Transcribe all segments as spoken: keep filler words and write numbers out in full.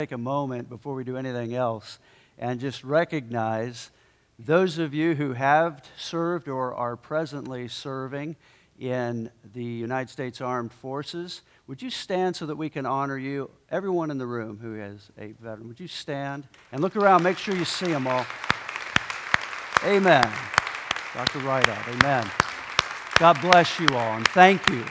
take a moment before we do anything else and just recognize those of you who have served or are presently serving in the United States Armed Forces. Would you stand so that we can honor you? Everyone in the room who is a veteran, would you stand and look around, make sure you see them all. Amen. Doctor Rideout, amen. God bless you all, and thank you.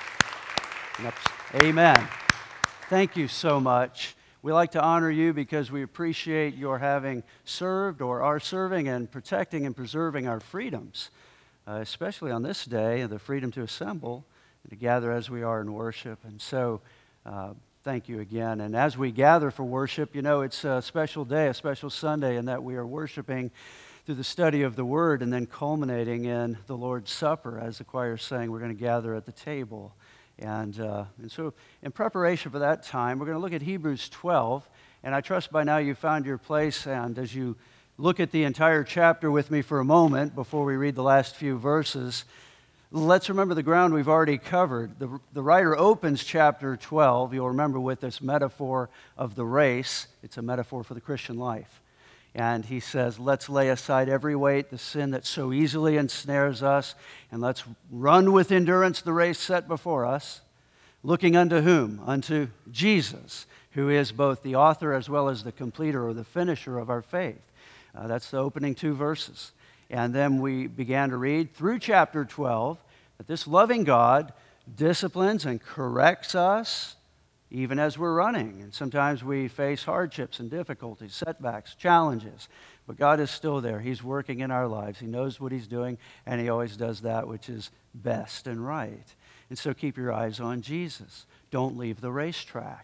Amen. Thank you so much. We like to honor you because we appreciate your having served or are serving and protecting and preserving our freedoms, uh, especially on this day, the freedom to assemble and to gather as we are in worship. And so, uh, thank you again. And as we gather for worship, you know, it's a special day, a special Sunday, in that we are worshiping through the study of the Word and then culminating in the Lord's Supper. As the choir is saying, we're going to gather at the table. And, uh, and so in preparation for that time, we're going to look at Hebrews twelve. And I trust by now you found your place. And as you look at the entire chapter with me for a moment before we read the last few verses, let's remember the ground we've already covered. The, the writer opens chapter twelve, you'll remember, with this metaphor of the race. It's a metaphor for the Christian life. And he says, let's lay aside every weight, the sin that so easily ensnares us, and let's run with endurance the race set before us, looking unto whom? Unto Jesus, who is both the author as well as the completer or the finisher of our faith. Uh, that's the opening two verses. And then we began to read through chapter twelve that this loving God disciplines and corrects us even as we're running. And sometimes we face hardships and difficulties, setbacks, challenges. But God is still there. He's working in our lives. He knows what He's doing, and He always does that which is best and right. And so keep your eyes on Jesus. Don't leave the racetrack.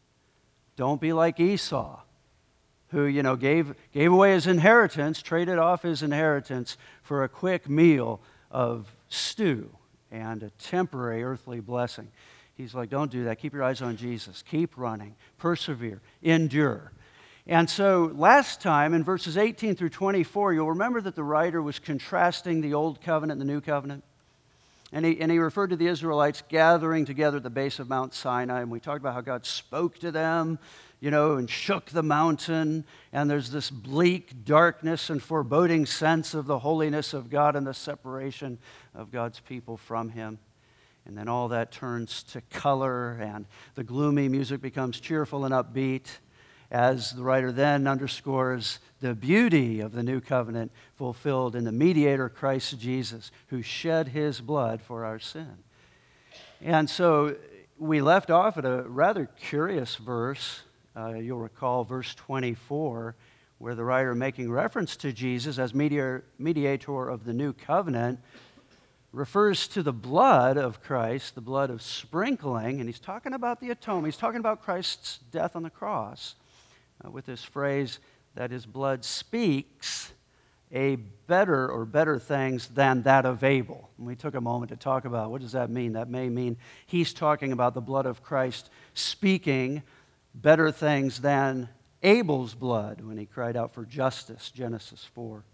Don't be like Esau, who, you know, gave, gave away his inheritance, traded off his inheritance for a quick meal of stew and a temporary earthly blessing. He's like, don't do that. Keep your eyes on Jesus. Keep running. Persevere. Endure. And so last time in verses eighteen through twenty-four, you'll remember that the writer was contrasting the old covenant and the new covenant. And he, and he referred to the Israelites gathering together at the base of Mount Sinai. And we talked about how God spoke to them, you know, and shook the mountain. And there's this bleak darkness and foreboding sense of the holiness of God and the separation of God's people from Him. And then all that turns to color, and the gloomy music becomes cheerful and upbeat, as the writer then underscores the beauty of the new covenant fulfilled in the mediator Christ Jesus, who shed His blood for our sin. And so we left off at a rather curious verse. Uh, you'll recall verse twenty-four, where the writer, making reference to Jesus as mediator, mediator of the new covenant, refers to the blood of Christ, the blood of sprinkling, and he's talking about the atonement. He's talking about Christ's death on the cross uh, with this phrase that His blood speaks a better or better things than that of Abel. And we took a moment to talk about what does that mean. That may mean he's talking about the blood of Christ speaking better things than Abel's blood when he cried out for justice, Genesis four.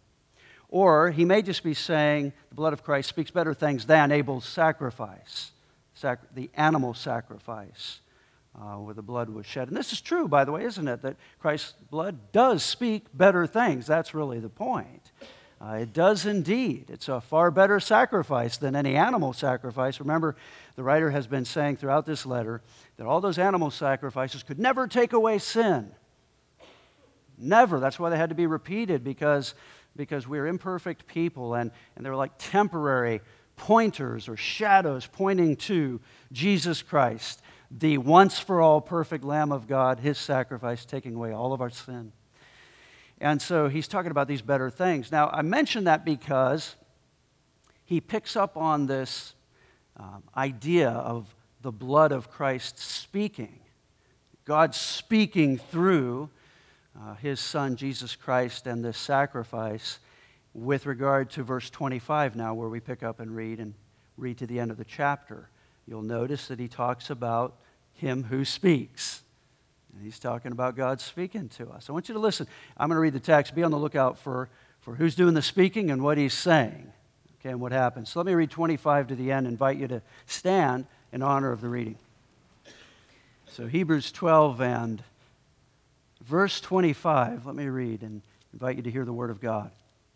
Or he may just be saying the blood of Christ speaks better things than Abel's sacrifice, sac- the animal sacrifice uh, where the blood was shed. And this is true, by the way, isn't it? That Christ's blood does speak better things. That's really the point. Uh, it does indeed. It's a far better sacrifice than any animal sacrifice. Remember, the writer has been saying throughout this letter that all those animal sacrifices could never take away sin. Never. That's why they had to be repeated, because because we're imperfect people, and, and they're like temporary pointers or shadows pointing to Jesus Christ, the once-for-all perfect Lamb of God, His sacrifice taking away all of our sin. And so he's talking about these better things. Now, I mention that because he picks up on this um, idea of the blood of Christ speaking, God speaking through Uh, His Son, Jesus Christ, and this sacrifice with regard to verse twenty-five now, where we pick up and read and read to the end of the chapter. You'll notice that he talks about Him who speaks. And he's talking about God speaking to us. I want you to listen. I'm going to read the text. Be on the lookout for, for who's doing the speaking and what he's saying, okay, and what happens. So let me read twenty-five to the end, invite you to stand in honor of the reading. So Hebrews twelve and verse twenty-five. Let me read and invite you to hear the word of God.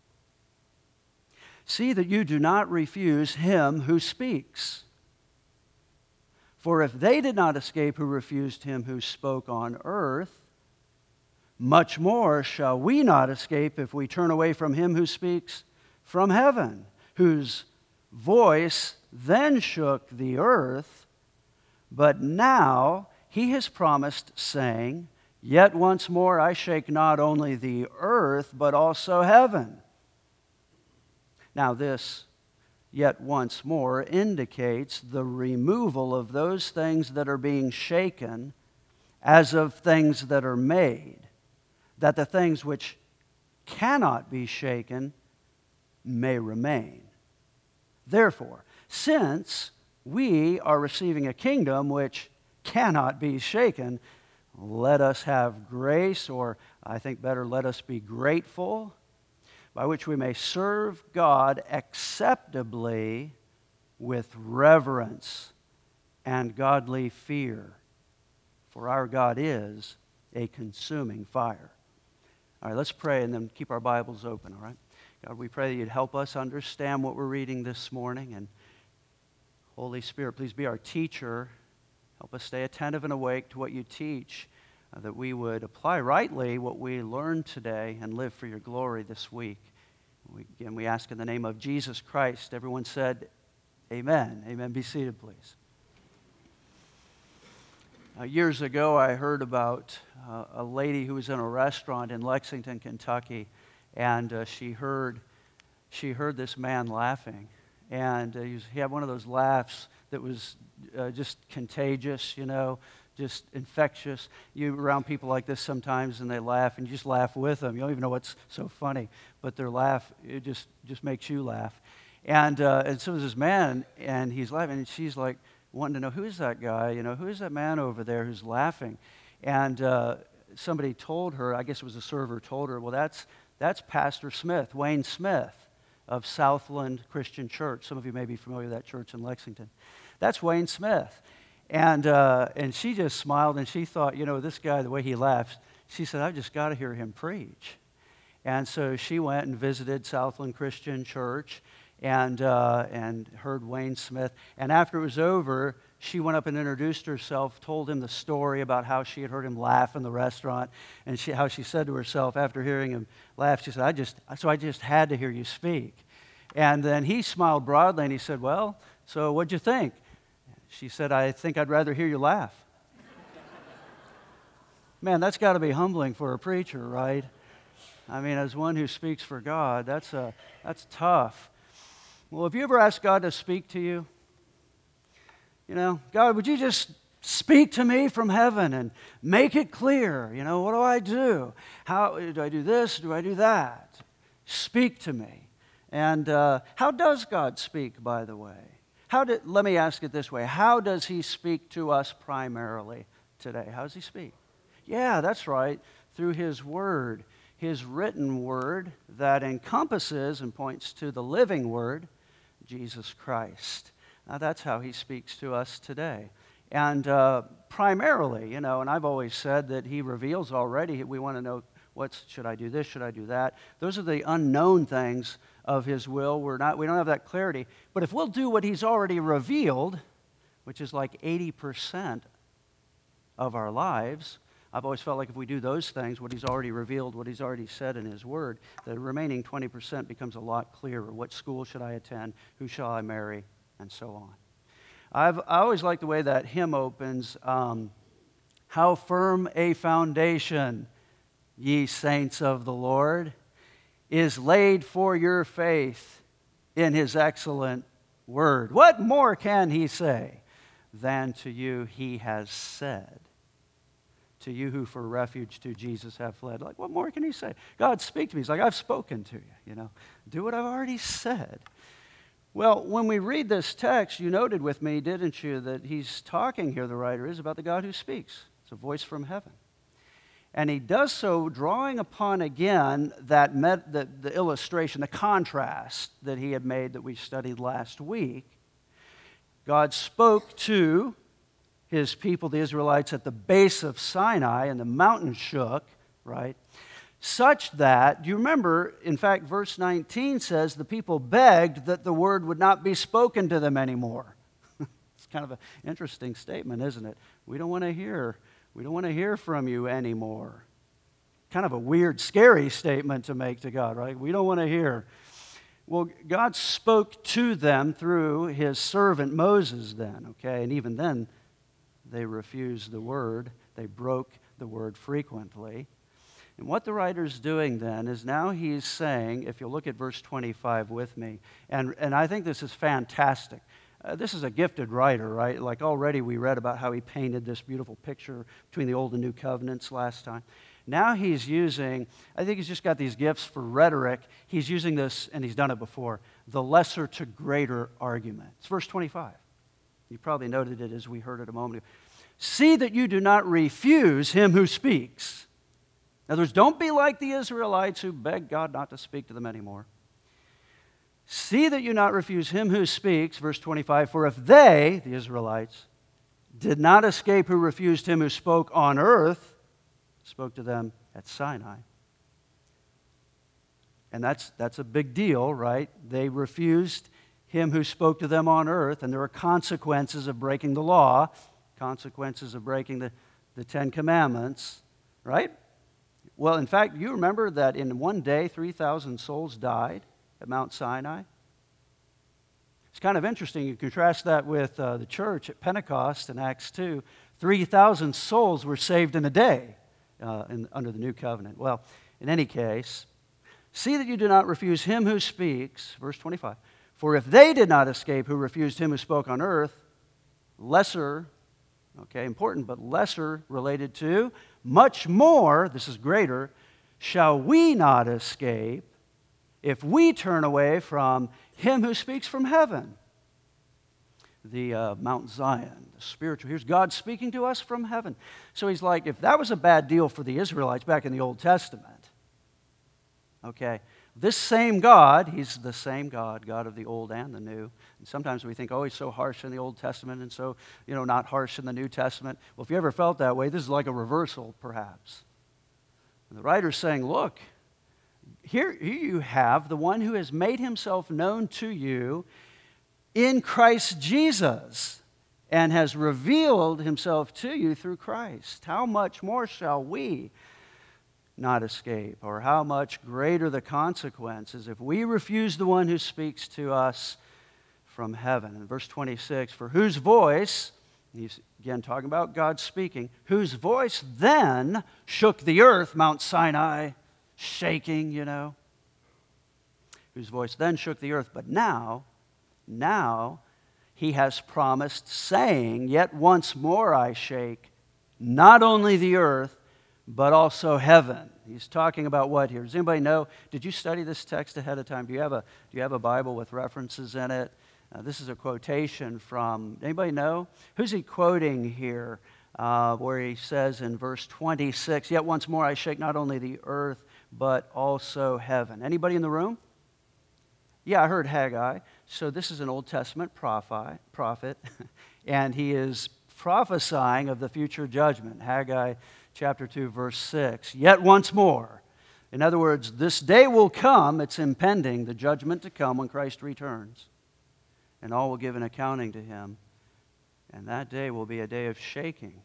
See that you do not refuse him who speaks. For if they did not escape who refused him who spoke on earth, much more shall we not escape if we turn away from him who speaks from heaven, whose voice then shook the earth, but now he has promised, saying, Yet once more I shake not only the earth, but also heaven. Now this, yet once more, indicates the removal of those things that are being shaken as of things that are made, that the things which cannot be shaken may remain. Therefore, since we are receiving a kingdom which cannot be shaken, let us have grace, or I think better, let us be grateful, by which we may serve God acceptably with reverence and godly fear. For our God is a consuming fire. All right, let's pray and then keep our Bibles open, all right? God, we pray that you'd help us understand what we're reading this morning. And Holy Spirit, please be our teacher. Help us stay attentive and awake to what you teach, uh, that we would apply rightly what we learned today and live for your glory this week. We, again, we ask in the name of Jesus Christ. Everyone said, amen. Amen. Be seated, please. Uh, years ago, I heard about uh, a lady who was in a restaurant in Lexington, Kentucky, and uh, she heard she heard this man laughing, and uh, he, was, he had one of those laughs that was uh, just contagious, you know, just infectious. You're around people like this sometimes, and they laugh, and you just laugh with them. You don't even know what's so funny, but their laugh, it just, just makes you laugh. And, uh, and so there's this man, and he's laughing, and she's like wanting to know, who is that guy? You know, who is that man over there who's laughing? And uh, somebody told her, I guess it was a server, told her, well, that's, that's Pastor Smith, Wayne Smith of Southland Christian Church. Some of you may be familiar with that church in Lexington. That's Wayne Smith. And uh, and she just smiled, and she thought, you know, this guy, the way he laughs, she said, I've just got to hear him preach. And so she went and visited Southland Christian Church and uh, and heard Wayne Smith. And after it was over, she went up and introduced herself, told him the story about how she had heard him laugh in the restaurant, and she, how she said to herself after hearing him laugh, she said, I just, so I just had to hear you speak. And then he smiled broadly, and he said, well, so what'd you think? She said, I think I'd rather hear you laugh. Man, that's got to be humbling for a preacher, right? I mean, as one who speaks for God, that's, a, that's tough. Well, have you ever asked God to speak to you? You know, God, would you just speak to me from heaven and make it clear? You know, what do I do? How do I do this? Do I do that? Speak to me. And uh, how does God speak, by the way? How did, let me ask it this way. How does he speak to us primarily today? How does he speak? Yeah, that's right. Through his word, his written word that encompasses and points to the living word, Jesus Christ. Now, that's how he speaks to us today. And uh, primarily, you know, and I've always said that he reveals already. We want to know, what's, should I do this? Should I do that? Those are the unknown things of his will. We're not, we don't have that clarity. But if we'll do what he's already revealed, which is like eighty percent of our lives, I've always felt like if we do those things, what he's already revealed, what he's already said in his word, the remaining twenty percent becomes a lot clearer. What school should I attend? Who shall I marry? And so on. I've, I always like the way that hymn opens, um, how firm a foundation, ye saints of the Lord, is laid for your faith in his excellent word. What more can he say than to you he has said? To you who for refuge to Jesus have fled. Like, what more can he say? God, speak to me. He's like, I've spoken to you, you know. Do what I've already said. Well, when we read this text, you noted with me, didn't you, that he's talking here, the writer is, about the God who speaks. It's a voice from heaven. And he does so drawing upon, again, that met, the, the illustration, the contrast that he had made that we studied last week. God spoke to his people, the Israelites, at the base of Sinai, and the mountain shook, right? Such that, do you remember, in fact, verse nineteen says the people begged that the word would not be spoken to them anymore. It's kind of an interesting statement, isn't it? We don't want to hear, we don't want to hear from you anymore. Kind of a weird, scary statement to make to God, right? We don't want to hear. Well, God spoke to them through his servant Moses then, okay? And even then, they refused the word. They broke the word frequently. And what the writer's doing then is now he's saying, if you look at verse twenty-five with me, and, and I think this is fantastic. Uh, this is a gifted writer, right? Like already we read about how he painted this beautiful picture between the Old and New Covenants last time. Now he's using, I think he's just got these gifts for rhetoric. He's using this, and he's done it before, the lesser to greater argument. It's verse twenty-five. You probably noted it as we heard it a moment ago. See that you do not refuse him who speaks. In other words, don't be like the Israelites who begged God not to speak to them anymore. See that you not refuse him who speaks, verse twenty-five, for if they, the Israelites, did not escape who refused him who spoke on earth, spoke to them at Sinai. And that's, that's a big deal, right? They refused him who spoke to them on earth, and there are consequences of breaking the law, consequences of breaking the, the Ten Commandments, right? Well, in fact, you remember that in one day, three thousand souls died at Mount Sinai? It's kind of interesting. You contrast that with uh, the church at Pentecost in Acts two. three thousand souls were saved in a day uh, in, under the new covenant. Well, in any case, see that you do not refuse him who speaks, verse twenty-five. For if they did not escape who refused him who spoke on earth, lesser, okay, important, but lesser related to, much more, this is greater, shall we not escape if we turn away from him who speaks from heaven? The uh, Mount Zion, the spiritual. Here's God speaking to us from heaven. So he's like, if that was a bad deal for the Israelites back in the Old Testament, okay, this same God, he's the same God, God of the Old and the New. And sometimes we think, oh, he's so harsh in the Old Testament and so, you know, not harsh in the New Testament. Well, if you ever felt that way, this is like a reversal, perhaps. And the writer's saying, look, here, here you have the one who has made himself known to you in Christ Jesus and has revealed himself to you through Christ. How much more shall we not escape? Or how much greater the consequences if we refuse the one who speaks to us from heaven? In verse twenty-six, for whose voice, he's again talking about God speaking, whose voice then shook the earth, Mount Sinai, shaking, you know, whose voice then shook the earth, but now, now he has promised, saying, yet once more I shake, not only the earth, but also heaven. He's talking about what here? Does anybody know? Did you study this text ahead of time? Do you have a, do you have a Bible with references in it? Uh, this is a quotation from, anybody know? Who's he quoting here? Uh, where he says in verse twenty-six, yet once more I shake not only the earth, but also heaven. Anybody in the room? Yeah, I heard Haggai. So this is an Old Testament prophet, prophet and he is prophesying of the future judgment. Haggai chapter two, verse six. Yet once more. In other words, this day will come, it's impending, the judgment to come when Christ returns. And all will give an accounting to him. And that day will be a day of shaking.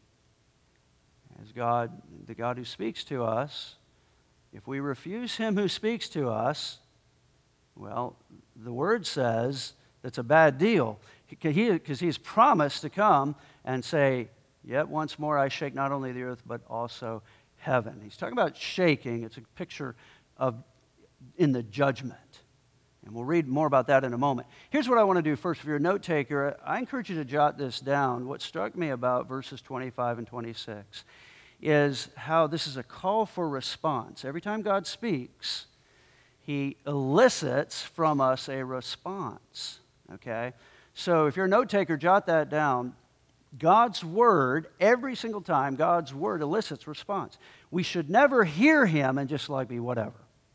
As God, the God who speaks to us, if we refuse him who speaks to us, well, the word says that's a bad deal. Because he, he's promised to come and say, yet once more I shake not only the earth, but also heaven. He's talking about shaking. It's a picture of in the judgment. And we'll read more about that in a moment. Here's what I want to do first. If you're a note taker, I encourage you to jot this down. What struck me about verses twenty-five and twenty-six is how this is a call for response. Every time God speaks, he elicits from us a response. Okay? So if you're a note taker, jot that down. God's word, every single time, God's word elicits response. We should never hear him and just like be whatever.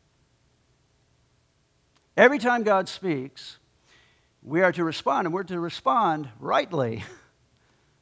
Every time God speaks, we are to respond, and we're to respond rightly.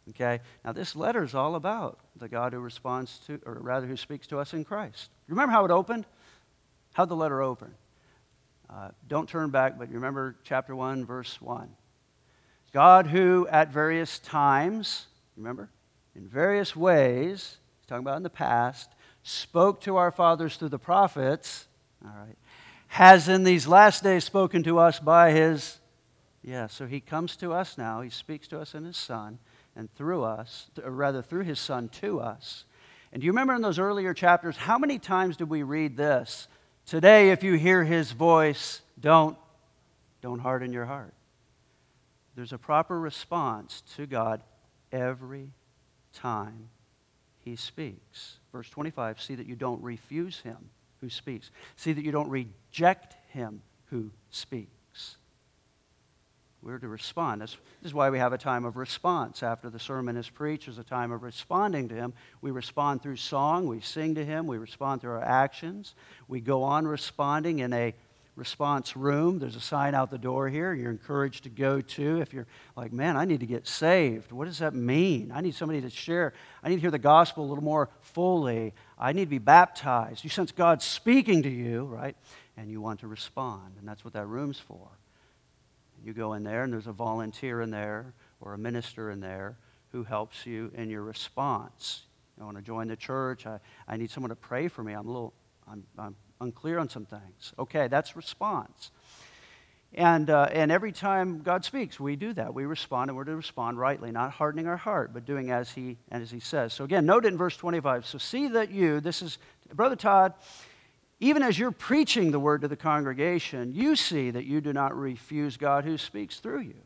Okay? Now, this letter is all about the God who responds to, or rather who speaks to us in Christ. Remember how it opened? How'd the letter open? Uh, don't turn back, but you remember chapter one, verse one. God who at various times, remember, in various ways, he's talking about in the past, spoke to our fathers through the prophets, all right, has in these last days spoken to us by his, yeah, so he comes to us now, he speaks to us in his Son, and through us, or rather through his Son to us. And do you remember in those earlier chapters, how many times did we read this? Today, if you hear his voice, don't, don't harden your heart. There's a proper response to God every time he speaks. Verse twenty-five, see that you don't refuse him who speaks. See that you don't reject him who speaks. We're to respond. This is why we have a time of response. After the sermon is preached, there's a time of responding to him. We respond through song. We sing to him. We respond through our actions. We go on responding in a response room. There's a sign out the door here you're encouraged to go to if you're like, man, I need to get saved. What does that mean? I need somebody to share. I need to hear the gospel a little more fully. I need to be baptized. You sense God speaking to you, right? And you want to respond. And that's what that room's for. You go in there, and there's a volunteer in there or a minister in there who helps you in your response. I want to join the church. I, I need someone to pray for me. I'm a little, I'm, I'm unclear on some things. Okay, that's response. And, uh, and every time God speaks, we do that. We respond, and we're to respond rightly, not hardening our heart, but doing as he, as he says. So again, note it in verse twenty-five. So see that you, this is, Brother Todd, even as you're preaching the word to the congregation, you see that you do not refuse God who speaks through you.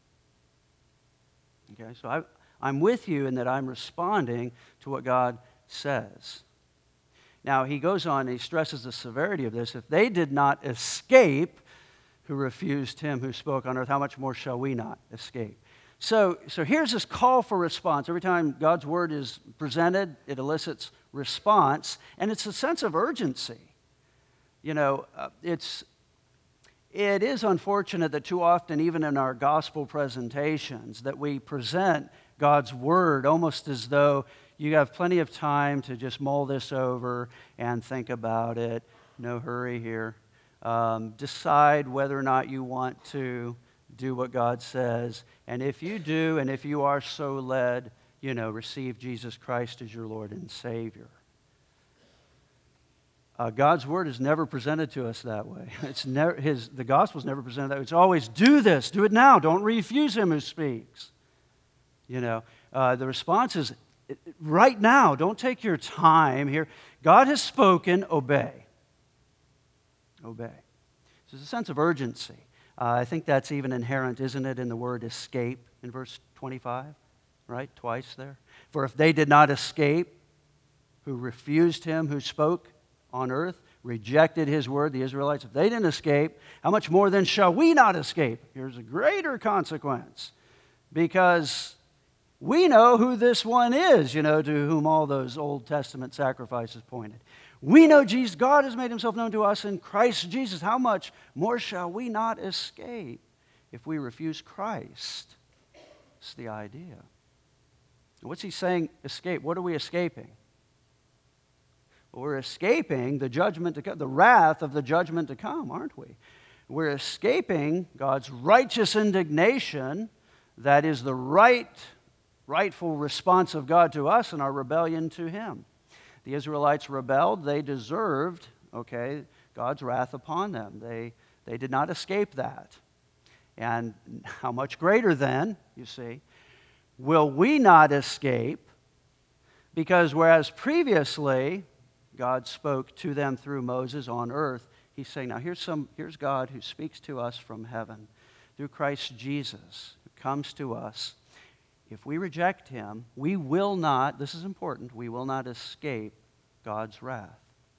Okay, so I, I'm with you in that I'm responding to what God says. Now, he goes on and he stresses the severity of this. If they did not escape who refused him who spoke on earth, how much more shall we not escape? So, so here's this call for response. Every time God's word is presented, it elicits response, and it's a sense of urgency. You know, uh, it's, it is unfortunate that too often, even in our gospel presentations, that we present God's word almost as though you have plenty of time to just mull this over and think about it. No hurry here. Um, decide whether or not you want to do what God says. And if you do, and if you are so led, you know, receive Jesus Christ as your Lord and Savior. Uh, God's word is never presented to us that way. It's never, his, the gospel is never presented that way. It's always, do this, do it now. Don't refuse him who speaks. You know, uh, the response is, right now, don't take your time here. God has spoken, obey. Obey. So there's a sense of urgency. Uh, I think that's even inherent, isn't it, in the word escape in verse twenty-five, right? Twice there. For if they did not escape, who refused him who spoke on earth, rejected his word, the Israelites, if they didn't escape, how much more then shall we not escape? Here's a greater consequence. Because we know who this one is, you know, to whom all those Old Testament sacrifices pointed. We know Jesus, God has made himself known to us in Christ Jesus. How much more shall we not escape if we refuse Christ? That's the idea. What's he saying, escape? What are we escaping? Well, we're escaping the judgment to come, the wrath of the judgment to come, aren't we? We're escaping God's righteous indignation, that is the right, rightful response of God to us in our rebellion to him. The Israelites rebelled. They deserved, okay, God's wrath upon them. They, they did not escape that. And how much greater then, you see, will we not escape? Because whereas previously God spoke to them through Moses on earth, he's saying, now here's, some, here's God who speaks to us from heaven through Christ Jesus, who comes to us. If we reject him, we will not, this is important, we will not escape God's wrath.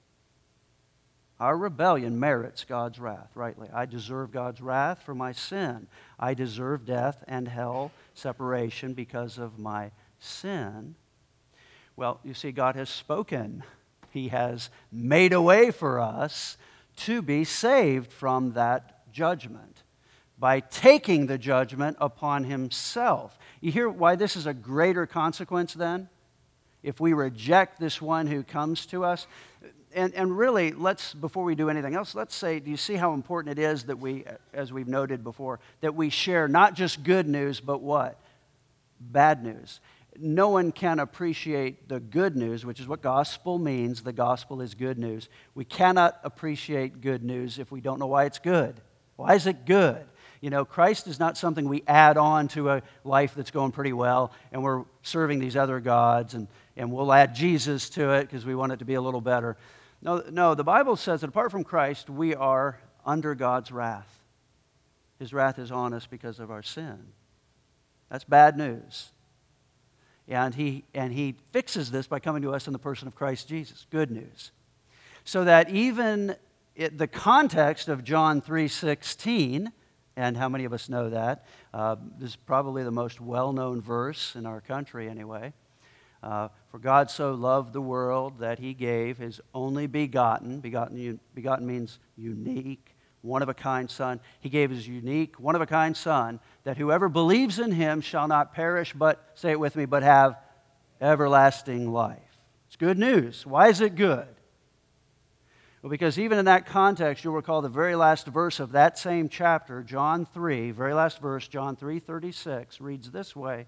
Our rebellion merits God's wrath, rightly. I deserve God's wrath for my sin. I deserve death and hell, separation because of my sin. Well, you see, God has spoken. He has made a way for us to be saved from that judgment by taking the judgment upon himself. You hear why this is a greater consequence then? If we reject this one who comes to us. And, and really, let's, before we do anything else, let's say, do you see how important it is that we, as we've noted before, that we share not just good news, but what? Bad news. No one can appreciate the good news, which is what gospel means. The gospel is good news. We cannot appreciate good news if we don't know why it's good. Why is it good? You know, Christ is not something we add on to a life that's going pretty well, and we're serving these other gods, and, and we'll add Jesus to it because we want it to be a little better. No, no, the Bible says that apart from Christ, we are under God's wrath. His wrath is on us because of our sin. That's bad news. And he, and he fixes this by coming to us in the person of Christ Jesus. Good news. So that even it, the context of John three sixteen, and how many of us know that? Uh, this is probably the most well-known verse in our country anyway. Uh, For God so loved the world that he gave his only begotten, begotten, begotten means unique, one-of-a-kind Son. He gave his unique, one-of-a-kind Son, that whoever believes in him shall not perish, but, say it with me, but have everlasting life. It's good news. Why is it good? Well, because even in that context, you'll recall the very last verse of that same chapter, John three, very last verse, John three thirty-six, reads this way,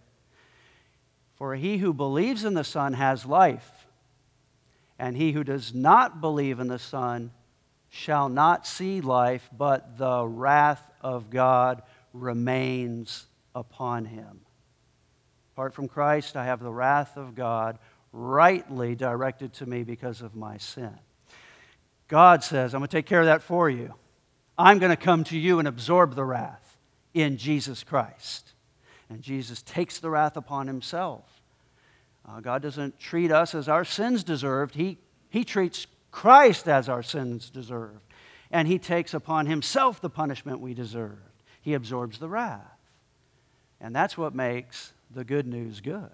For he who believes in the Son has life, and he who does not believe in the Son shall not see life, but the wrath of God remains upon him. Apart from Christ, I have the wrath of God rightly directed to me because of my sin. God says, I'm going to take care of that for you. I'm going to come to you and absorb the wrath in Jesus Christ. And Jesus takes the wrath upon himself. Uh, God doesn't treat us as our sins deserved. He, he treats Christ as our sins deserved. And he takes upon himself the punishment we deserved. He absorbs the wrath. And that's what makes the good news good.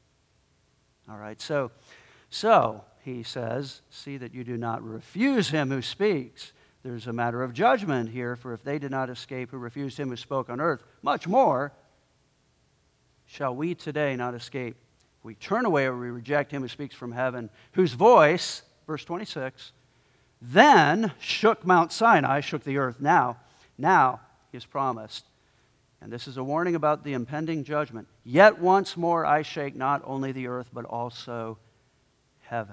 All right, so, so he says, see that you do not refuse him who speaks. There's a matter of judgment here, for if they did not escape who refused him who spoke on earth, much more shall we today not escape. If we turn away or we reject him who speaks from heaven, whose voice, verse twenty-six, then shook Mount Sinai, shook the earth. Now, now he has promised, and this is a warning about the impending judgment, yet once more I shake not only the earth, but also heaven.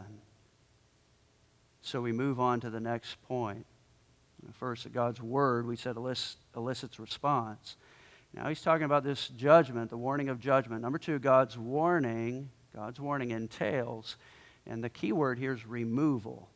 So we move on to the next point. First, that God's word, we said, elicits response. Now he's talking about this judgment, the warning of judgment. Number two, God's warning, God's warning entails, and the key word here is removal.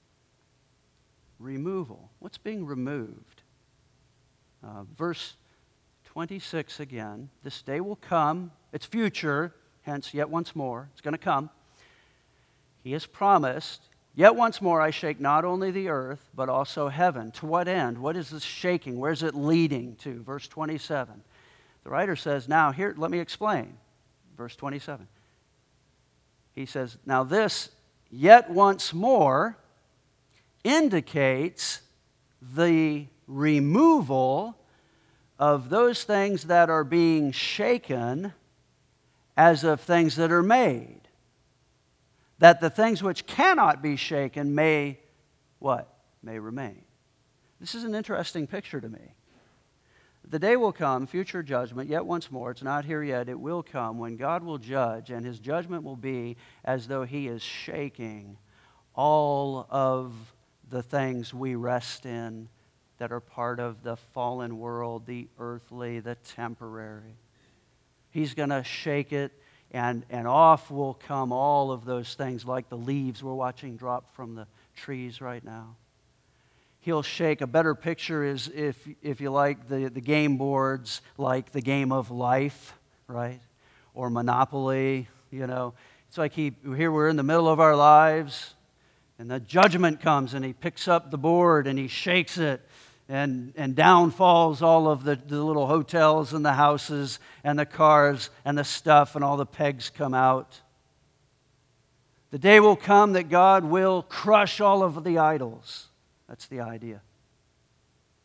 Removal. What's being removed? Uh, verse twenty-six again. This day will come. It's future, hence yet once more. It's going to come. He has promised, yet once more I shake not only the earth, but also heaven. To what end? What is this shaking? Where is it leading to? Verse twenty-seven. The writer says, now here, let me explain. Verse twenty-seven. He says, now this, yet once more, indicates the removal of those things that are being shaken as of things that are made. That the things which cannot be shaken may, what? May remain. This is an interesting picture to me. The day will come, future judgment, yet once more, it's not here yet, it will come when God will judge, and his judgment will be as though he is shaking all of the things we rest in that are part of the fallen world, the earthly, the temporary. He's going to shake it, and, and off will come all of those things like the leaves we're watching drop from the trees right now. He'll shake. A better picture is, if, if you like, the, the game boards like the game of life, right? Or Monopoly, you know. It's like he, here we're in the middle of our lives, and the judgment comes, and he picks up the board, and he shakes it, and, and down falls all of the, the little hotels and the houses and the cars and the stuff, and all the pegs come out. The day will come that God will crush all of the idols. That's the idea.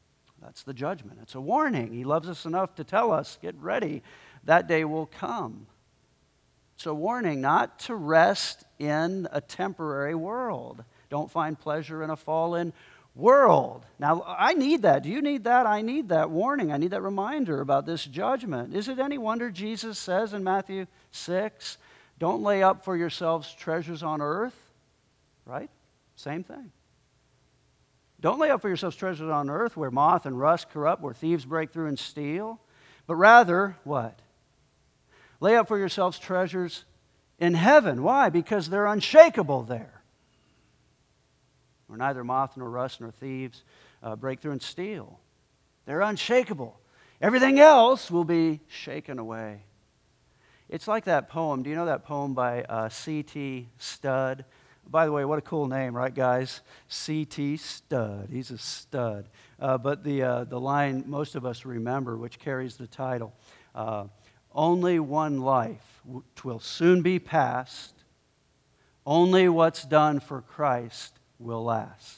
That's the judgment. It's a warning. He loves us enough to tell us, get ready. That day will come. It's a warning not to rest in a temporary world. Don't find pleasure in a fallen world. Now, I need that. Do you need that? I need that warning. I need that reminder about this judgment. Is it any wonder Jesus says in Matthew six, don't lay up for yourselves treasures on earth? Right? Same thing. Don't lay up for yourselves treasures on earth where moth and rust corrupt, where thieves break through and steal. But rather, what? Lay up for yourselves treasures in heaven. Why? Because they're unshakable there. Where neither moth nor rust nor thieves uh, break through and steal. They're unshakable. Everything else will be shaken away. It's like that poem. Do you know that poem by uh, C T Studd? By the way, what a cool name, right, guys? C T Studd. He's a stud. Uh, but the, uh, the line most of us remember, which carries the title, uh, only one life, twill soon be past. Only what's done for Christ will last.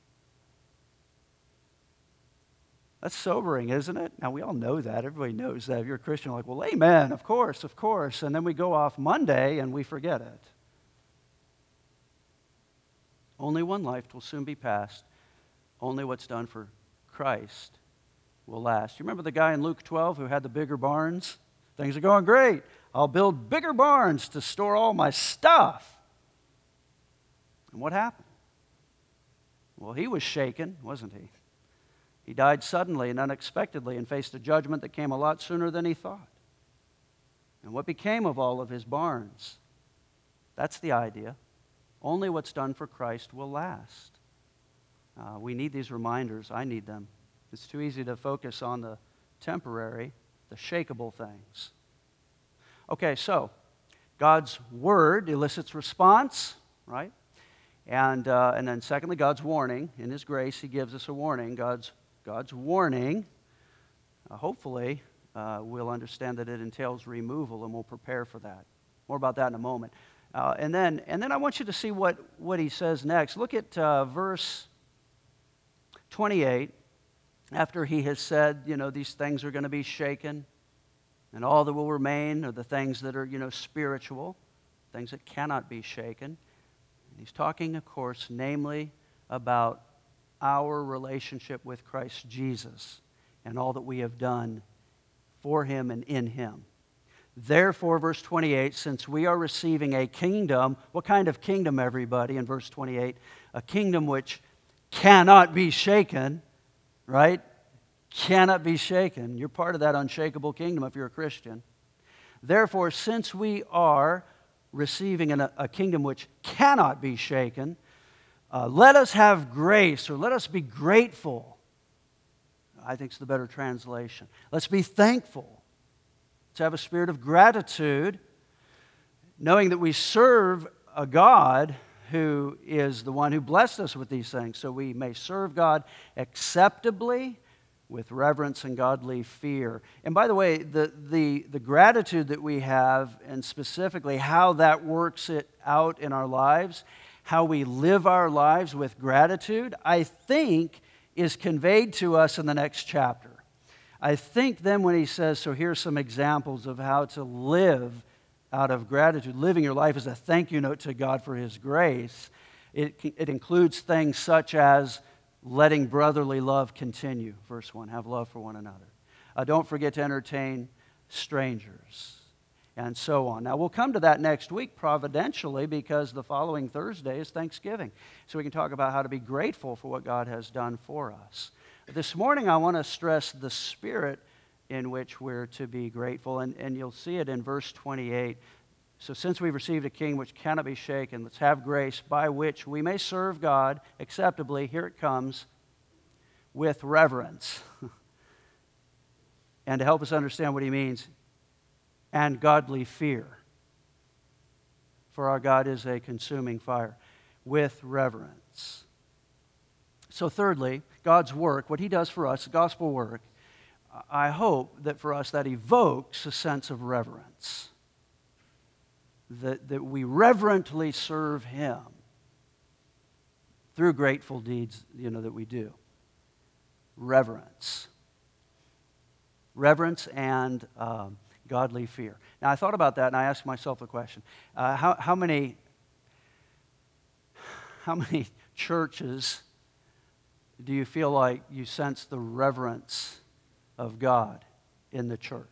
That's sobering, isn't it? Now, we all know that. Everybody knows that. If you're a Christian, you're like, well, amen, of course, of course. And then we go off Monday and we forget it. Only one life will soon be past. Only what's done for Christ will last. You remember the guy in Luke twelve who had the bigger barns? Things are going great. I'll build bigger barns to store all my stuff. And what happened? Well, he was shaken, wasn't he? He died suddenly and unexpectedly and faced a judgment that came a lot sooner than he thought. And what became of all of his barns? That's the idea. Only what's done for Christ will last. Uh, we need these reminders. I need them. It's too easy to focus on the temporary, the shakable things. Okay, so God's word elicits response, right? And uh, and then secondly, God's warning. In His grace, He gives us a warning. God's God's warning, uh, hopefully, uh, we'll understand that it entails removal, and we'll prepare for that. More about that in a moment. Uh, and then and then I want you to see what, what He says next. Look at uh, verse twenty-eight. After He has said, you know, these things are going to be shaken, and all that will remain are the things that are, you know, spiritual, things that cannot be shaken. And He's talking, of course, namely about our relationship with Christ Jesus and all that we have done for Him and in Him. Therefore, verse twenty-eight, since we are receiving a kingdom, what kind of kingdom, everybody, in verse twenty-eight? A kingdom which cannot be shaken, right? Cannot be shaken. You're part of that unshakable kingdom if you're a Christian. Therefore, since we are receiving an, a kingdom which cannot be shaken, uh, let us have grace, or let us be grateful. I think it's the better translation. Let's be thankful. Let's have a spirit of gratitude, knowing that we serve a God who is the one who blessed us with these things, so we may serve God acceptably, with reverence and godly fear. And by the way, the, the, the gratitude that we have, and specifically how that works it out in our lives, how we live our lives with gratitude, I think is conveyed to us in the next chapter. I think then when he says, so here's some examples of how to live out of gratitude, living your life as a thank you note to God for His grace, it, it includes things such as letting brotherly love continue. Verse one, have love for one another. Uh, don't forget to entertain strangers, and so on. Now, we'll come to that next week providentially, because the following Thursday is Thanksgiving. So we can talk about how to be grateful for what God has done for us. This morning, I want to stress the spirit in which we're to be grateful, and, and you'll see it in verse twenty-eight. So since we've received a king which cannot be shaken, let's have grace by which we may serve God acceptably, here it comes, with reverence. And to help us understand what he means, and godly fear. For our God is a consuming fire. With reverence. So thirdly, God's work, what He does for us, gospel work, I hope that for us that evokes a sense of reverence. That, that we reverently serve Him through grateful deeds, you know, that we do. reverence. Reverence and um, godly fear. Now, I thought about that, and I asked myself a question. Uh, how, how many, how many churches do you feel like you sense the reverence of God in the church?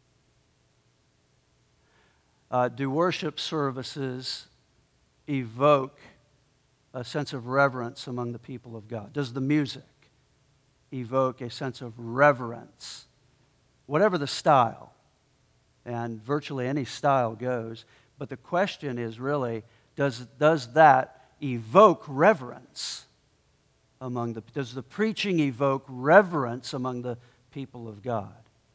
Uh, do worship services evoke a sense of reverence among the people of God? Does the music evoke a sense of reverence? Whatever the style, and virtually any style goes, but the question is really, does, does that evoke reverence among the, does the preaching evoke reverence among the people of God?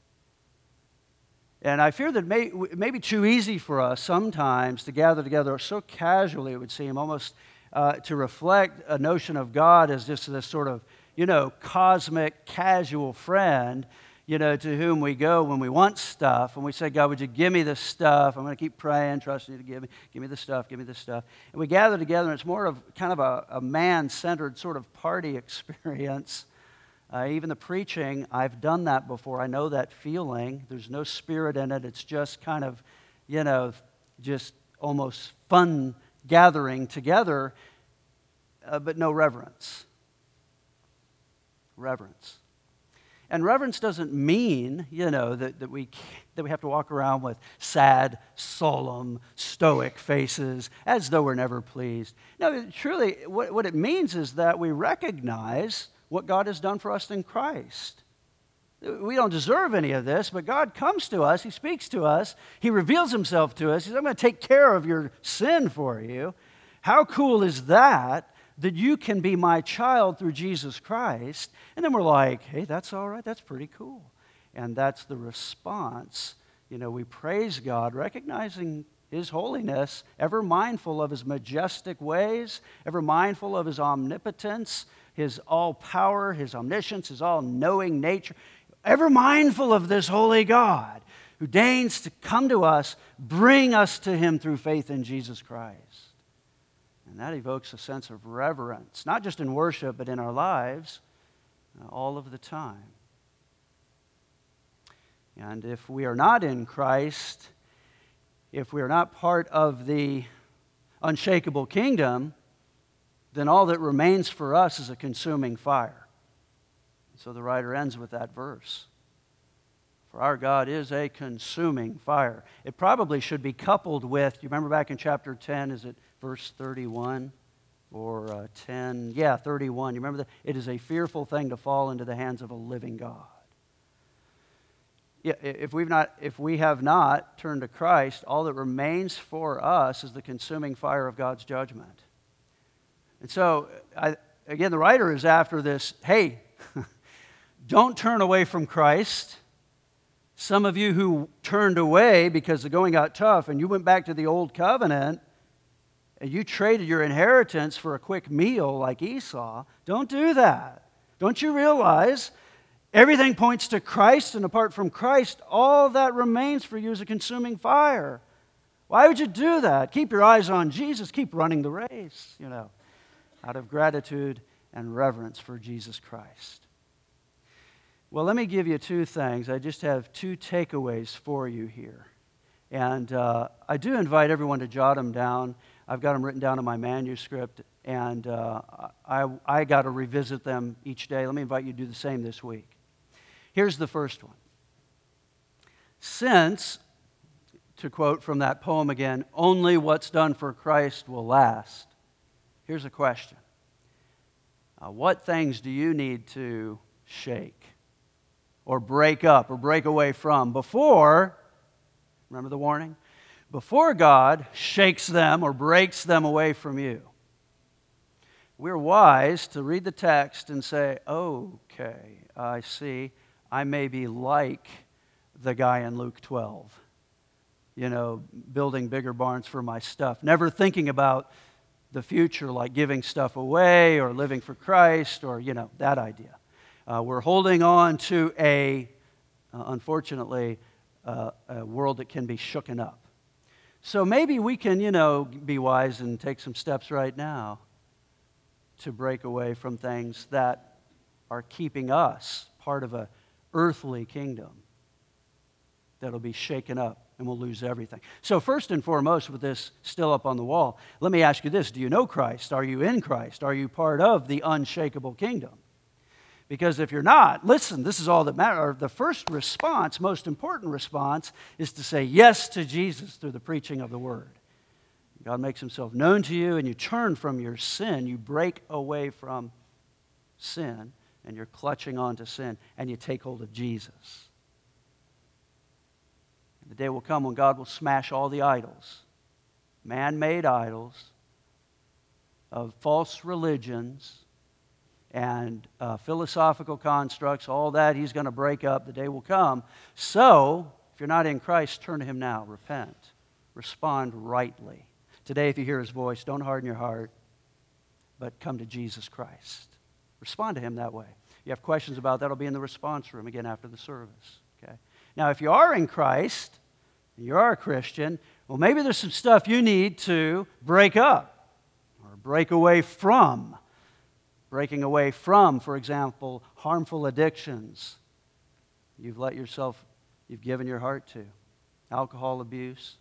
And I fear that may, it may be too easy for us sometimes to gather together so casually, it would seem, almost uh, to reflect a notion of God as just this sort of, you know, cosmic, casual friend, you know, to whom we go when we want stuff, and we say, God, would you give me this stuff? I'm going to keep praying, trusting you to give me, give me the stuff, give me the stuff. And we gather together, and it's more of kind of a, a man-centered sort of party experience. Uh, even the preaching, I've done that before. I know that feeling. There's no spirit in it. It's just kind of, you know, just almost fun gathering together, uh, but no reverence. Reverence. And reverence doesn't mean, you know, that, that, we, that we have to walk around with sad, solemn, stoic faces as though we're never pleased. No, truly, what, what it means is that we recognize what God has done for us in Christ. We don't deserve any of this, but God comes to us, He speaks to us, He reveals Himself to us. He says, I'm going to take care of your sin for you. How cool is that? That you can be my child through Jesus Christ. And then we're like, hey, that's all right, that's pretty cool. And that's the response. You know, we praise God, recognizing His holiness, ever mindful of His majestic ways, ever mindful of His omnipotence, His all-power, His omniscience, His all-knowing nature, ever mindful of this holy God who deigns to come to us, bring us to Him through faith in Jesus Christ. And that evokes a sense of reverence, not just in worship, but in our lives, uh, all of the time. And if we are not in Christ, if we are not part of the unshakable kingdom, then all that remains for us is a consuming fire. So the writer ends with that verse. For our God is a consuming fire. It probably should be coupled with, you remember back in chapter ten, is it verse thirty-one or uh, ten? Yeah, thirty-one. You remember that? It is a fearful thing to fall into the hands of a living God. Yeah, if we've not, if we have not turned to Christ, all that remains for us is the consuming fire of God's judgment. And so, I, again, the writer is after this, hey, don't turn away from Christ. Some of you who turned away because the going got tough and you went back to the old covenant and you traded your inheritance for a quick meal like Esau, don't do that. Don't you realize everything points to Christ, and apart from Christ, all that remains for you is a consuming fire? Why would you do that? Keep your eyes on Jesus. Keep running the race, you know, out of gratitude and reverence for Jesus Christ. Well, let me give you two things. I just have two takeaways for you here. And uh, I do invite everyone to jot them down. I've got them written down in my manuscript, and uh, I, I got to revisit them each day. Let me invite you to do the same this week. Here's the first one. Since, to quote from that poem again, only what's done for Christ will last, here's a question. Uh, what things do you need to shake or break up or break away from before, remember the warning? Before God shakes them or breaks them away from you? We're wise to read the text and say, okay, I see, I may be like the guy in Luke twelve, you know, building bigger barns for my stuff, never thinking about the future like giving stuff away or living for Christ or, you know, that idea. Uh, we're holding on to a, uh, unfortunately, uh, a world that can be shooken up. So maybe we can, you know, be wise and take some steps right now to break away from things that are keeping us part of a earthly kingdom that'll be shaken up and we'll lose everything. So first and foremost, with this still up on the wall, let me ask you this. Do you know Christ? Are you in Christ? Are you part of the unshakable kingdom? Because if you're not, listen, this is all that matters. The first response, most important response, is to say yes to Jesus through the preaching of the Word. God makes Himself known to you and you turn from your sin. You break away from sin and you're clutching onto sin and you take hold of Jesus. And the day will come when God will smash all the idols, man-made idols of false religions and uh, philosophical constructs, all that He's going to break up. The day will come. So, if you're not in Christ, turn to Him now. Repent. Respond rightly. Today, if you hear His voice, don't harden your heart, but come to Jesus Christ. Respond to Him that way. You have questions about that, it'll be in the response room again after the service. Okay. Now, if you are in Christ, and you are a Christian, well, maybe there's some stuff you need to break up or break away from. Breaking away from, for example, harmful addictions you've let yourself, you've given your heart to. Alcohol abuse,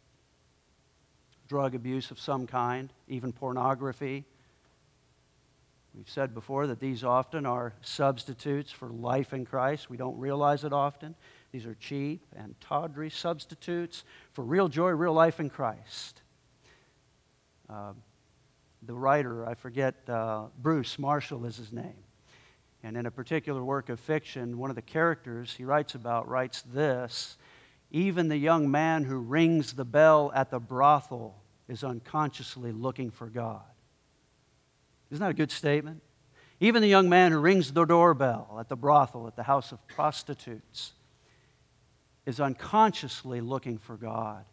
drug abuse of some kind, even pornography. We've said before that these often are substitutes for life in Christ. We don't realize it often. These are cheap and tawdry substitutes for real joy, real life in Christ. Uh, The writer, I forget, uh, Bruce Marshall is his name. And in a particular work of fiction, one of the characters he writes about writes this: even the young man who rings the bell at the brothel is unconsciously looking for God. Isn't that a good statement? Even the young man who rings the doorbell at the brothel, at the house of prostitutes, is unconsciously looking for God.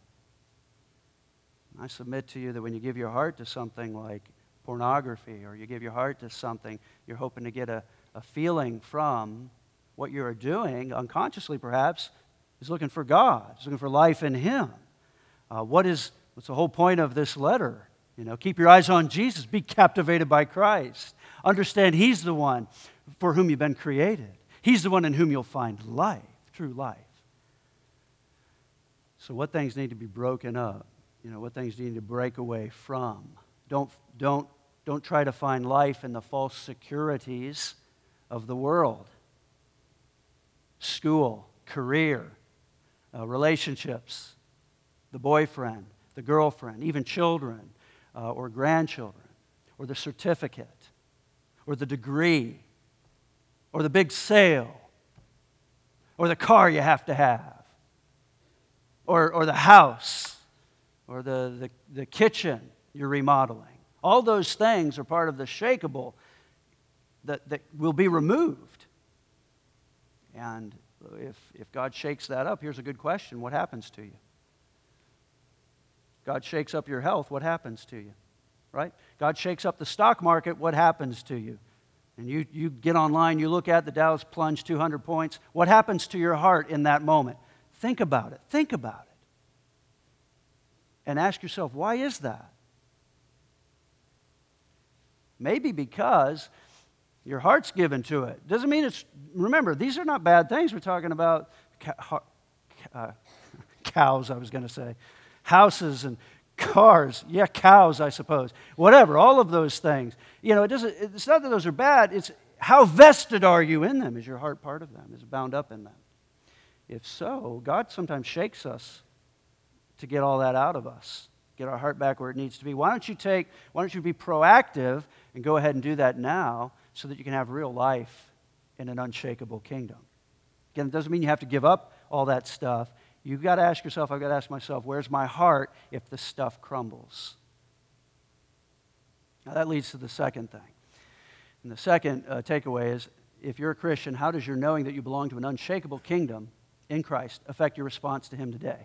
I submit to you that when you give your heart to something like pornography or you give your heart to something, you're hoping to get a, a feeling from what you're doing, unconsciously perhaps, is looking for God, is looking for life in Him. Uh, what is, what's the whole point of this letter? You know, keep your eyes on Jesus. Be captivated by Christ. Understand He's the one for whom you've been created. He's the one in whom you'll find life, true life. So what things need to be broken up? You know, what things do you need to break away from? Don't, don't, don't try to find life in the false securities of the world. School, career, uh, relationships, the boyfriend, the girlfriend, even children uh, or grandchildren, or the certificate, or the degree, or the big sale, or the car you have to have, or, or the house, or the, the, the kitchen you're remodeling. All those things are part of the shakable that, that will be removed. And if, if God shakes that up, here's a good question. What happens to you? God shakes up your health, what happens to you? Right? God shakes up the stock market, what happens to you? And you, you get online, you look at the Dow's plunged two hundred points. What happens to your heart in that moment? Think about it. Think about it. And ask yourself, why is that? Maybe because your heart's given to it. Doesn't mean it's, remember, these are not bad things. We're talking about ca- uh, cows, I was going to say. Houses and cars. Yeah, cows, I suppose. Whatever, all of those things. You know, it doesn't, it's not that those are bad. It's how vested are you in them? Is your heart part of them? Is it bound up in them? If so, God sometimes shakes us to get all that out of us, get our heart back where it needs to be. Why don't you take, why don't you be proactive and go ahead and do that now so that you can have real life in an unshakable kingdom? Again, it doesn't mean you have to give up all that stuff. You've got to ask yourself, I've got to ask myself, where's my heart if the stuff crumbles? Now that leads to the second thing. And the second uh, takeaway is, if you're a Christian, how does your knowing that you belong to an unshakable kingdom in Christ affect your response to Him today?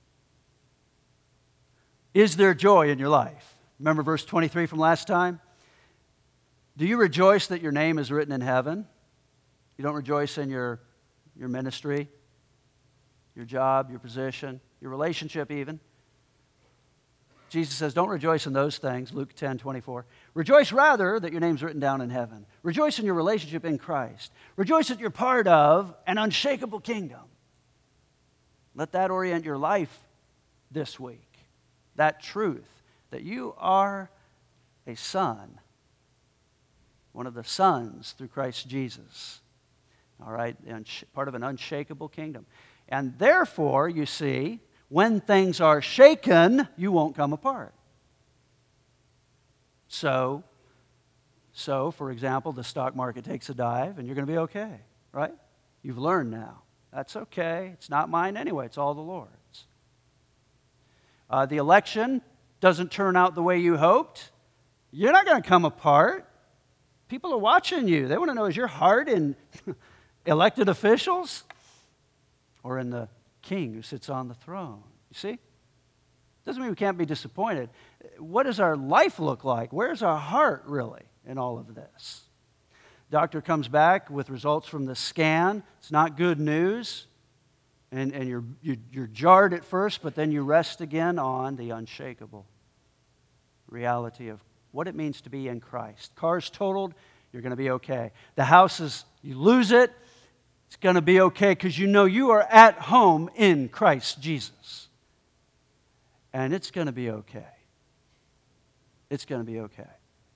Is there joy in your life? Remember verse twenty-three from last time? Do you rejoice that your name is written in heaven? You don't rejoice in your, your ministry, your job, your position, your relationship even. Jesus says, don't rejoice in those things, Luke ten twenty-four. Rejoice rather that your name's written down in heaven. Rejoice in your relationship in Christ. Rejoice that you're part of an unshakable kingdom. Let that orient your life this week. That truth that you are a son, one of the sons through Christ Jesus. All right, part of an unshakable kingdom. And therefore, you see, when things are shaken, you won't come apart. So, so, for example, the stock market takes a dive and you're going to be okay, right? You've learned now. That's okay. It's not mine anyway. It's all the Lord's. Uh, the election doesn't turn out the way you hoped. You're not going to come apart. People are watching you. They want to know, is your heart in elected officials or in the King who sits on the throne? You see? Doesn't mean we can't be disappointed. What does our life look like? Where's our heart really in all of this? Doctor comes back with results from the scan. It's not good news. And, and you're, you, you're jarred at first, but then you rest again on the unshakable reality of what it means to be in Christ. Car's totaled, you're going to be okay. The house is, you lose it, it's going to be okay because you know you are at home in Christ Jesus. And it's going to be okay. It's going to be okay.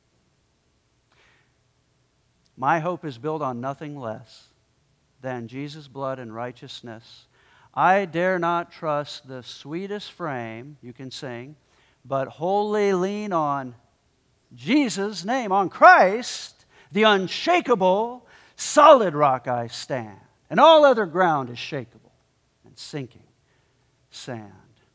My hope is built on nothing less than Jesus' blood and righteousness. I dare not trust the sweetest frame, you can sing, but wholly lean on Jesus' name, on Christ, the unshakable, solid rock I stand. And all other ground is shakeable and sinking sand.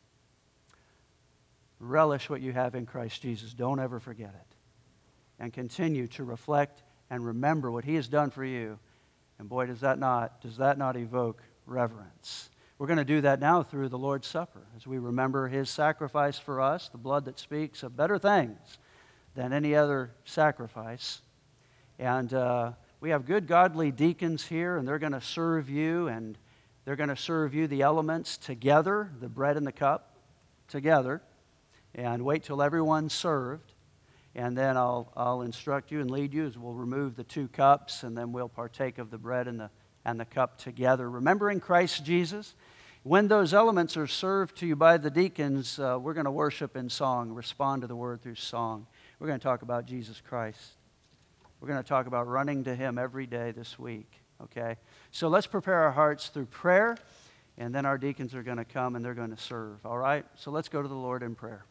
Relish what you have in Christ Jesus. Don't ever forget it. And continue to reflect and remember what He has done for you. And boy, does that not, does that not evoke reverence. We're going to do that now through the Lord's Supper as we remember His sacrifice for us, the blood that speaks of better things than any other sacrifice. And uh, we have good, godly deacons here, and they're going to serve you, and they're going to serve you the elements together, the bread and the cup together, and wait till everyone's served. And then I'll, I'll instruct you and lead you as we'll remove the two cups, and then we'll partake of the bread and the, and the cup together. Remembering Christ Jesus, when those elements are served to you by the deacons, uh, we're going to worship in song, respond to the word through song. We're going to talk about Jesus Christ. We're going to talk about running to Him every day this week, okay? So let's prepare our hearts through prayer, and then our deacons are going to come and they're going to serve, all right? So let's go to the Lord in prayer.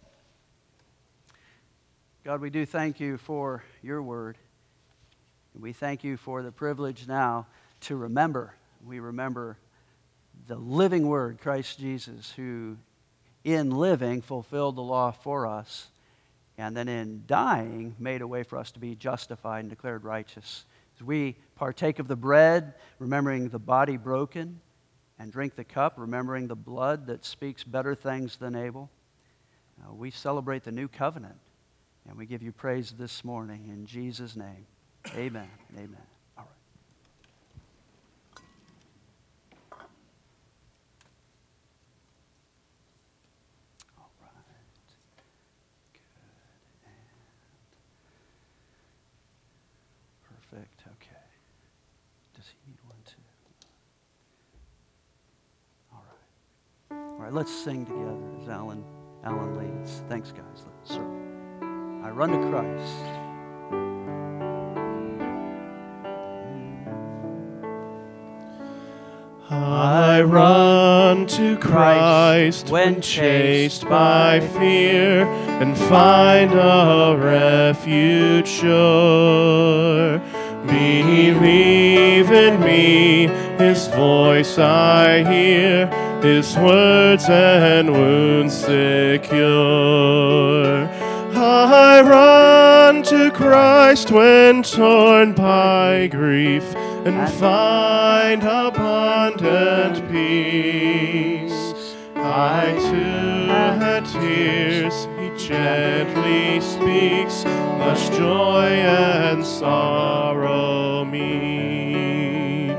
God, we do thank You for Your word. We thank You for the privilege now to remember. We remember the living word, Christ Jesus, who in living fulfilled the law for us, and then in dying made a way for us to be justified and declared righteous. As we partake of the bread, remembering the body broken, and drink the cup, remembering the blood that speaks better things than Abel, uh, we celebrate the new covenant. And we give You praise this morning in Jesus' name. Amen and amen. All right. All right. Good. And perfect. Okay. Does he need one too? All right. All right, let's sing together as Alan, Alan leads. Thanks, guys. Let's serve. I run to Christ. I run to Christ when chased by fear, and find a refuge sure. Believe in Me, His voice I hear, His words and wounds secure. I run to Christ when torn by grief, and find abundant peace. I to her tears He gently speaks, thus joy and sorrow meet.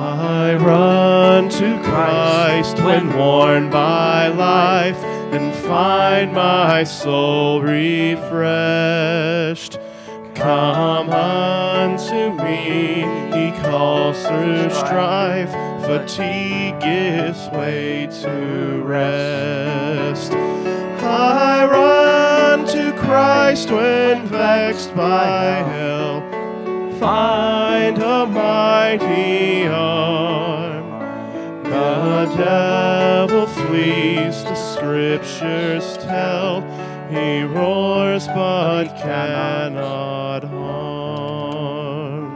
I run to Christ when worn by life and find my soul refreshed. Come unto me, he calls through strife, fatigue gives way to rest. I run to Christ when vexed by hell, find a mighty arm. The devil flees, the scriptures tell, he roars but cannot harm.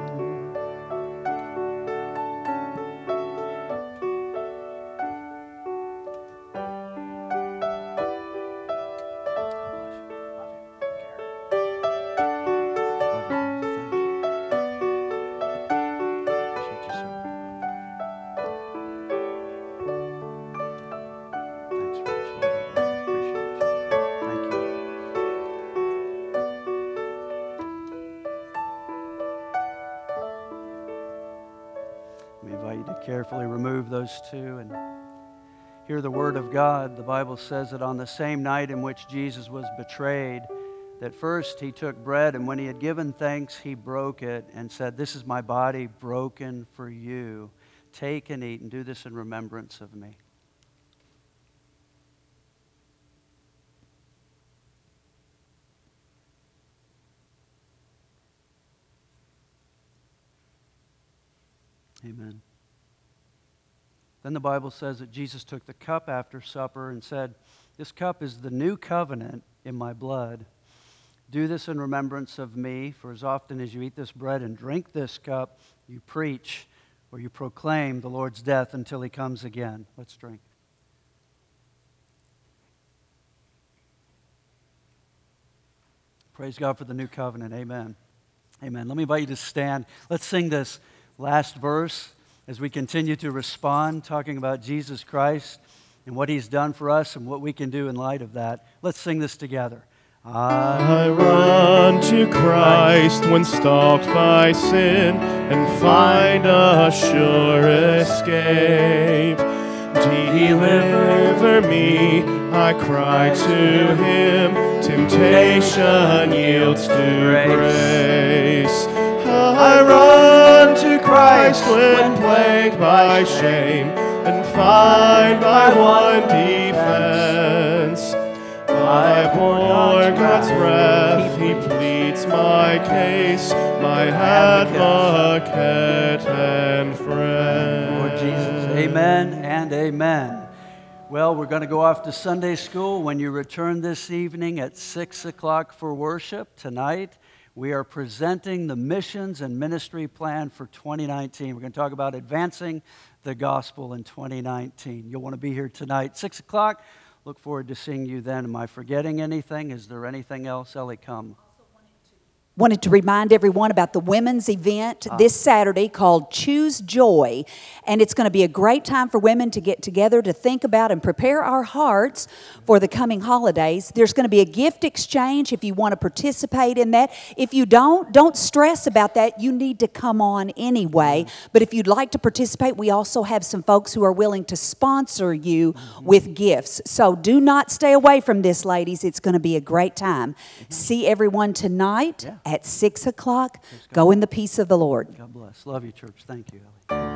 We invite you to carefully remove those two and hear the word of God. The Bible says that on the same night in which Jesus was betrayed, that first he took bread, and when he had given thanks, he broke it and said, "This is my body broken for you. Take and eat and do this in remembrance of me." Amen. Then the Bible says that Jesus took the cup after supper and said, "This cup is the new covenant in my blood. Do this in remembrance of me, for as often as you eat this bread and drink this cup, you preach or you proclaim the Lord's death until he comes again." Let's drink. Praise God for the new covenant. Amen. Amen. Let me invite you to stand. Let's sing this last verse as we continue to respond, talking about Jesus Christ and what he's done for us and what we can do in light of that. Let's sing this together. I run to Christ when stalked by sin and find a sure escape. Deliver me, I cry to him. Temptation yields to grace. I run to Christ when plagued by shame and find my one defense. I bore God's wrath, he pleads my case, my advocate and friend. Lord Jesus, amen and amen. Well, we're going to go off to Sunday school. When you return this evening at six o'clock for worship tonight, we are presenting the missions and ministry plan for twenty nineteen. We're going to talk about advancing the gospel in twenty nineteen. You'll want to be here tonight, six o'clock. Look forward to seeing you then. Am I forgetting anything? Is there anything else? Ellie, come. Wanted to remind everyone about the women's event Ah. this Saturday called Choose Joy. And it's going to be a great time for women to get together to think about and prepare our hearts for the coming holidays. There's going to be a gift exchange if you want to participate in that. If you don't, don't stress about that. You need to come on anyway. But if you'd like to participate, we also have some folks who are willing to sponsor you mm-hmm. with gifts. So do not stay away from this, ladies. It's going to be a great time. Mm-hmm. See everyone tonight. Yeah. At six o'clock, go in the peace of the Lord. God bless. Love you, church. Thank you, Ellie.